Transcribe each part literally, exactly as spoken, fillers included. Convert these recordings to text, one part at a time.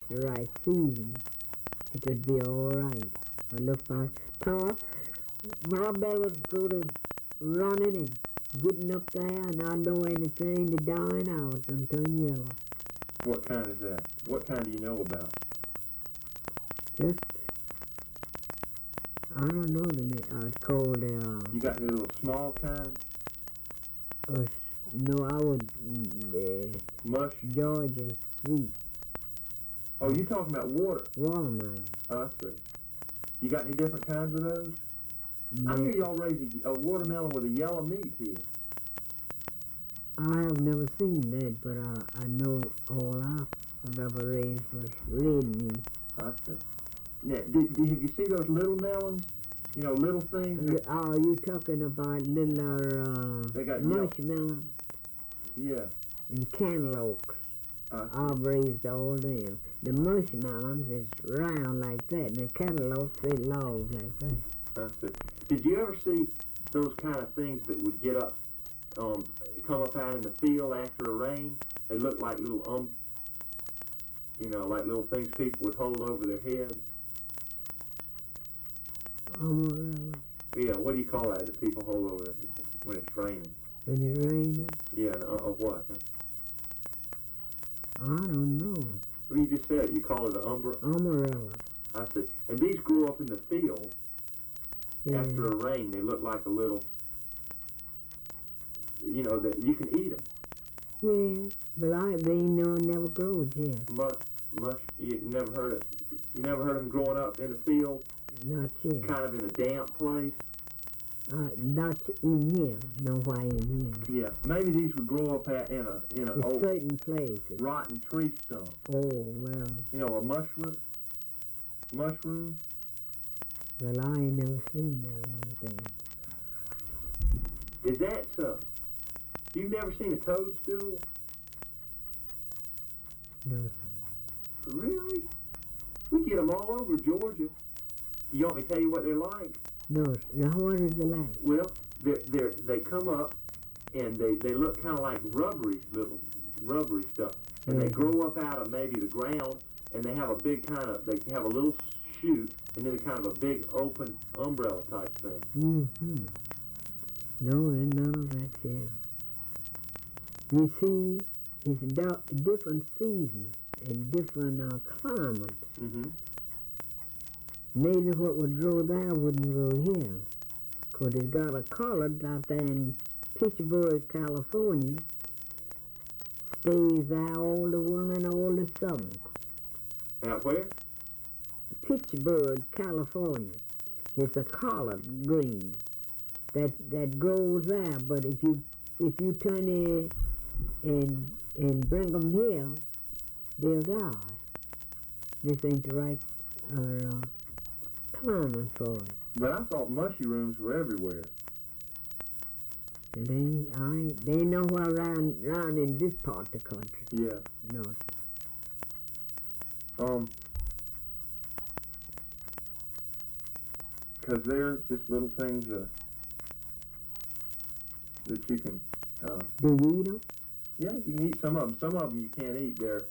the right season, it would be all right. But look, my, Pa, my belly's good and running and getting up there, and I know anything to dying out and turn yellow. What kind is that? What kind do you know about? Just, I don't know the name. Uh, it's called, uh, You got any little small kinds? uh, no, I would, uh, Mush? Georgia sweet Oh, you talking about water? watermelon. Oh, I see. You got any different kinds of those? I No, hear y'all raise a, a watermelon with a yellow meat here. I have never seen that, but uh, I know all I've ever raised was red meat. I see. Now, do, do, have you see those little melons? You know, little things? that- Are you talking about little uh, They got yellow- mushmelon Yeah. and cantaloupes? I see. I've raised all them. The mushmelons is round like that, and the cantaloupes they long like that. I see. Did you ever see those kind of things that would get up, um, come up out in the field after a rain? They look like little, um, you know, like little things people would hold over their heads. Umbrella. Yeah, what do you call that that people hold over their heads when it's raining? When it raining, Yeah, and, uh, of what? I don't know. Well, you just said it. You call it an umbrella. Umbrella. I see. And these grew up in the field Yeah. after a rain. They look like a little, you know, that you can eat them. Yeah, but I they know never growed yet. Much, much. You never heard it. You never heard them growing up in the field, Not yet. kind of in a damp place. Uh, not in here. No why in here. Yeah, maybe these would grow up at, in a in an In old certain places. rotten tree stump. Oh well. You know, a mushroom. Mushroom. Well, I ain't never seen that anything. Is that so? You've never seen a toadstool? No. Really? We get them all over Georgia. You want me to tell you what they're like? No. Now what is it like? Well, they're, they're, they come up and they, they look kind of like rubbery, little rubbery stuff. And they Mhm. grow up out of maybe the ground, and they have a big kind of, they have a little shoot, and then kind of a big open umbrella type thing. Mm-hmm. No, ain't none of that yet. You see, it's do- different seasons and different uh, climates. Mm-hmm. Maybe what would grow there wouldn't grow here. 'Cause it's got a color out there in Pittsburgh, California. Stays there all the winter and all the summer. Out where? Pittsburgh, California. It's a collard green that that grows there. But if you if you turn it and and bring them here, they'll die. This ain't the right uh, uh, climate for it. But I thought mushrooms were everywhere. They I they ain't nowhere around around in this part of the country. Yeah. No, sir. Um, because they're just little things uh, that you can, uh, Do you eat them? yeah, you can eat some of them. Some of them you can't eat. They're,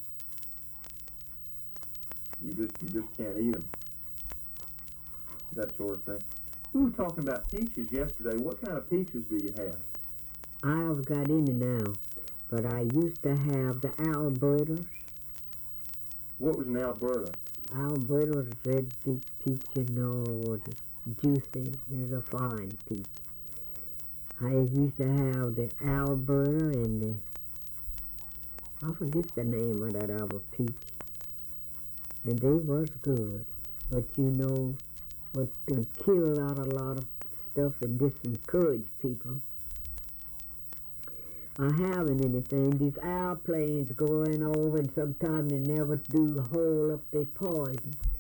you just, you just can't eat them. That sort of thing. We were talking about peaches yesterday. What kind of peaches do you have? I've got any now, but I used to have the Albertas. What was an Alberta? Alberta's red big peach, you know, it's juicy, it's a fine peach. I used to have the Alberta and the, I forget the name of that other peach. And they was good, but you know, what can kill out a lot of stuff and disencourage people. I haven't anything. These airplanes going over, and sometimes they never do hold up their poison.